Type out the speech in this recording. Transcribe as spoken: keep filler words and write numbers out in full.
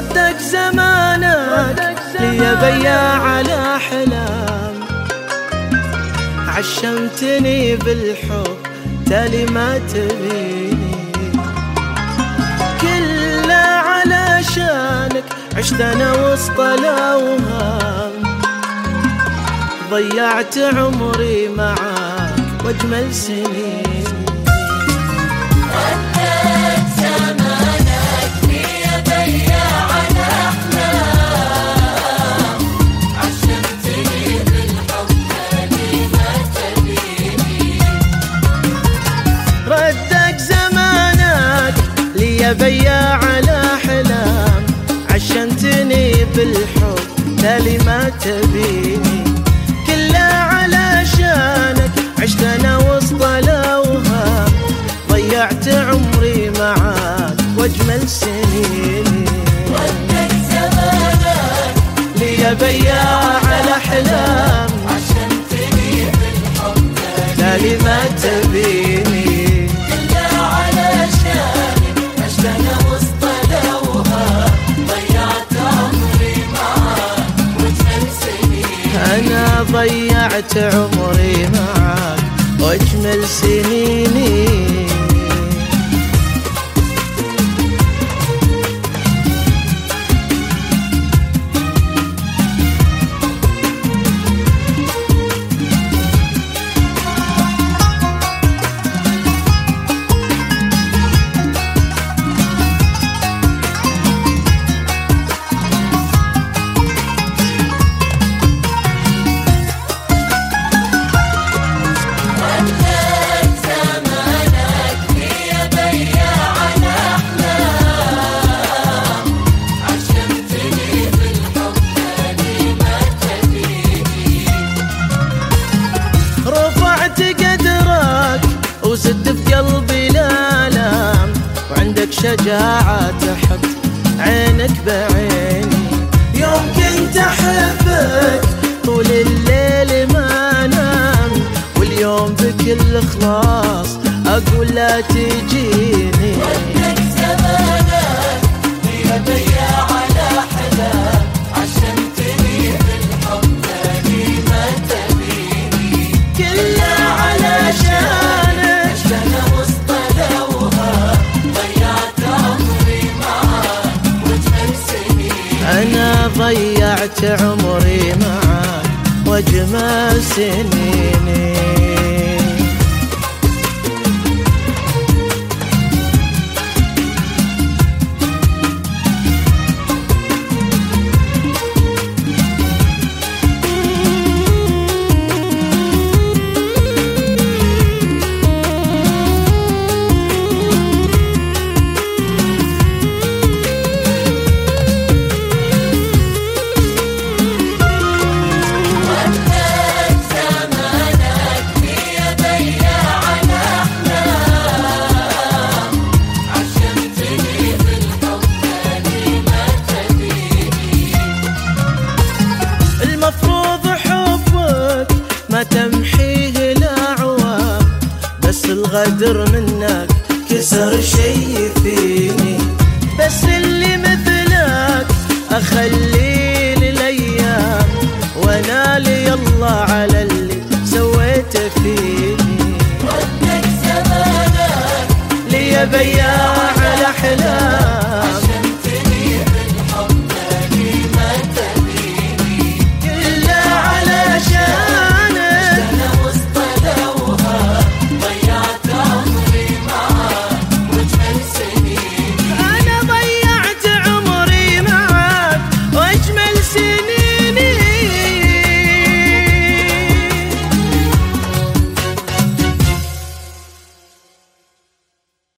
ردك زمانك لي بياع على أحلام، عشمتني بالحب تالي ما تبيني، كله علشانك عشت أنا وسط الأوهام، ضيعت عمري معاك واجمل سنين. ردك زمانك لي بياع على أحلام، عشمتني بالحب تالي ما تبيني. ردك زمانك لي بياع على أحلام، عشمتني بالحب تالي ما تبيني، علشانك عشت أنا وسط الأوهام، ضيعت عمري معاك واجمل سنيني. ردك زمانك لي بياع على أحلام، عشمتني بالحب تالي ما تبيني، كله علشانك عشت أنا وسط الأوهام، ضيعت عمري معاك واجمل سنين. أنا ضيعت عمري معاك واجمل سنيني. وزدت في قلبي الآلام، وعندك شجاعة تحط عينك بعيني، يوم كنت أحبك طول الليل ما أنام، واليوم بكل إخلاص أقول لا تجيني. ردك زمانك لي بياع على أحلام، عشمتني بالحب تالي ما تبيني، كله علشانك عشت أنا وسط الأوهام، ضيعت عمري معاك واجمل سنين. أنا ضيعت عمري معاك واجمل سنيني. تمحيه الأعوام، بس الغدر منك كسر شي فيني، بس اللي مثلك أخلي